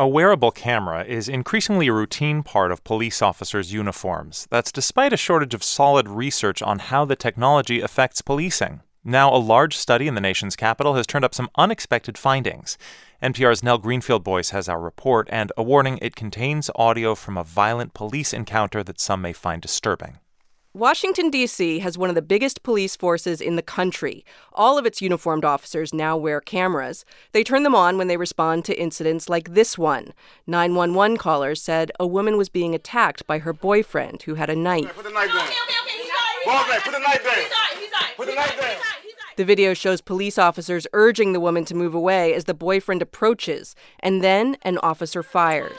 A wearable camera is increasingly a routine part of police officers' uniforms. That's despite a shortage of solid research on how the technology affects policing. Now, a large study in the nation's capital has turned up some unexpected findings. NPR's Nell Greenfield-Boyce has our report, and a warning: it contains audio from a violent police encounter that some may find disturbing. Washington, D.C. has one of the biggest police forces in the country. All of its uniformed officers now wear cameras. They turn them on when they respond to incidents like this one. 911 callers said a woman was being attacked by her boyfriend who had a knife. Put the knife down. Put the knife down. Put the knife down. The video shows police officers urging the woman to move away as the boyfriend approaches, and then an officer fires.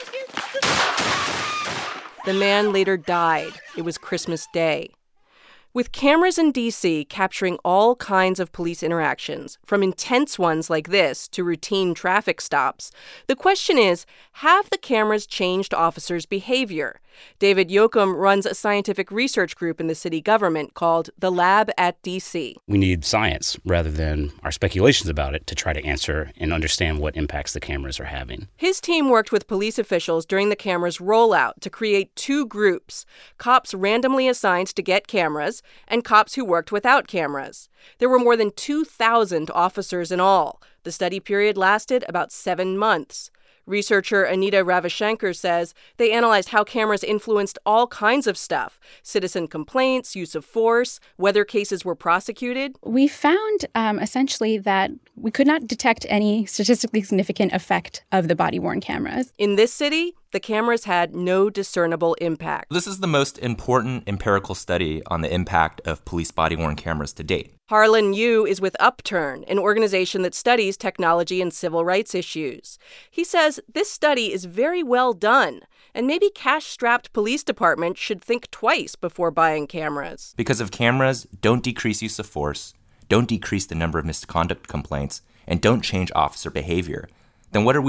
The man later died. It was Christmas Day. With cameras in D.C. capturing all kinds of police interactions, from intense ones like this to routine traffic stops, the question is, have the cameras changed officers' behavior? David Yoakum runs a scientific research group in the city government called the Lab at D.C. We need science rather than our speculations about it to try to answer and understand what impacts the cameras are having. His team worked with police officials during the camera's rollout to create two groups: cops randomly assigned to get cameras and cops who worked without cameras. There were more than 2,000 officers in all. The study period lasted about 7 months. Researcher Anita Ravishankar says they analyzed how cameras influenced all kinds of stuff: citizen complaints, use of force, whether cases were prosecuted. We found essentially that we could not detect any statistically significant effect of the body-worn cameras. In this city, the cameras had no discernible impact. This is the most important empirical study on the impact of police body-worn cameras to date. Harlan Yu is with Upturn, an organization that studies technology and civil rights issues. He says this study is very well done, and maybe cash-strapped police departments should think twice before buying cameras. Because if cameras don't decrease use of force, don't decrease the number of misconduct complaints, and don't change officer behavior, then what are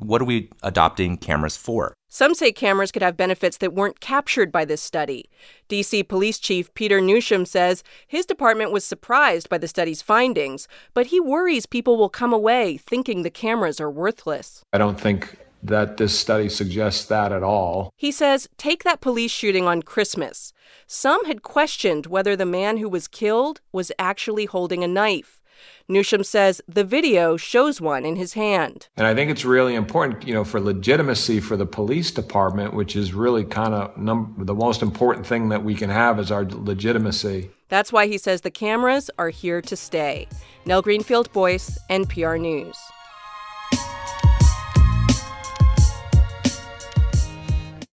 we adopting cameras for? Some say cameras could have benefits that weren't captured by this study. D.C. Police Chief Peter Newsham says his department was surprised by the study's findings, but he worries people will come away thinking the cameras are worthless. I don't think that this study suggests that at all. He says, take that police shooting on Christmas. Some had questioned whether the man who was killed was actually holding a knife. Newsham says the video shows one in his hand. And I think it's really important, for legitimacy for the police department, which is really kind of the most important thing that we can have is our legitimacy. That's why he says the cameras are here to stay. Nell Greenfield-Boyce, NPR News.